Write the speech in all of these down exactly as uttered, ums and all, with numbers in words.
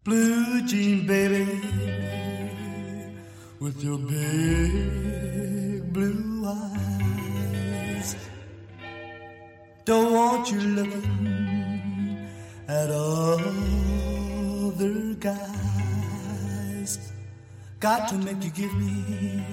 Blue jean baby, with your big blue eyes, don't want you looking at other guys. Got to make you give me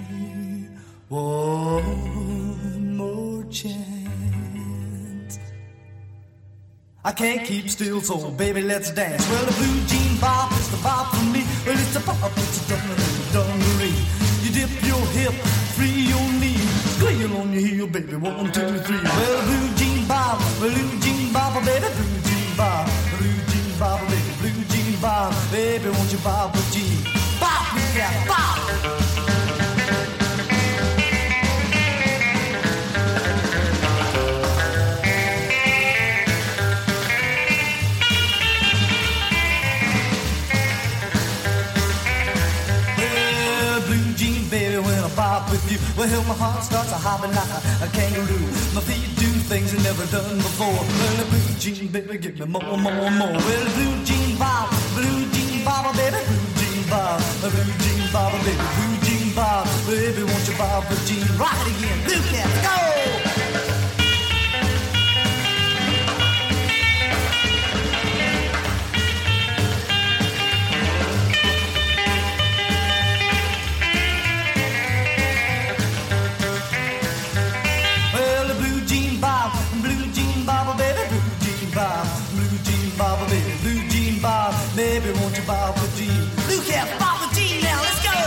one more chance. I can't keep still, so baby, let's dance. Well, the blue jean bop is the bop for me. Well, it's a bop, it's a dungaree, dungaree. You dip your hip, free your knee, squeal on your heel, baby, one, two, three. Well, the blue jean bop, blue jean bop, baby, blue jean bop, blue jean bop, baby, blue jean bop, baby, won't you bop a jean? Bop, yeah, bop. With you, well, my heart starts a hopping like a, a kangaroo. My feet do things I've never done before. Well, the blue jean, baby, give me more, more, more. Well, the blue jean bob, blue jean bob, baby, blue jean bob, blue jean bob, baby, blue jean bob, baby, won't you bob the jean? Rock it again, blue cat, go! Baby, won't you bob the jean? Blue cat, bob the jean now, let's go!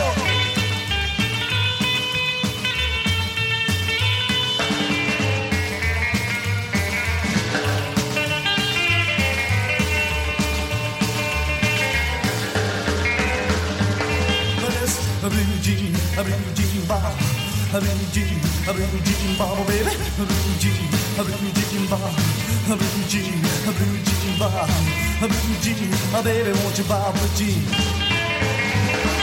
A blue jean, a blue jean bob, a blue jean, a blue jean bob, baby, a blue jean, a blue jean bob, a blue jean, a blue jean bob, a blue jean, a baby, won't you bob the jean?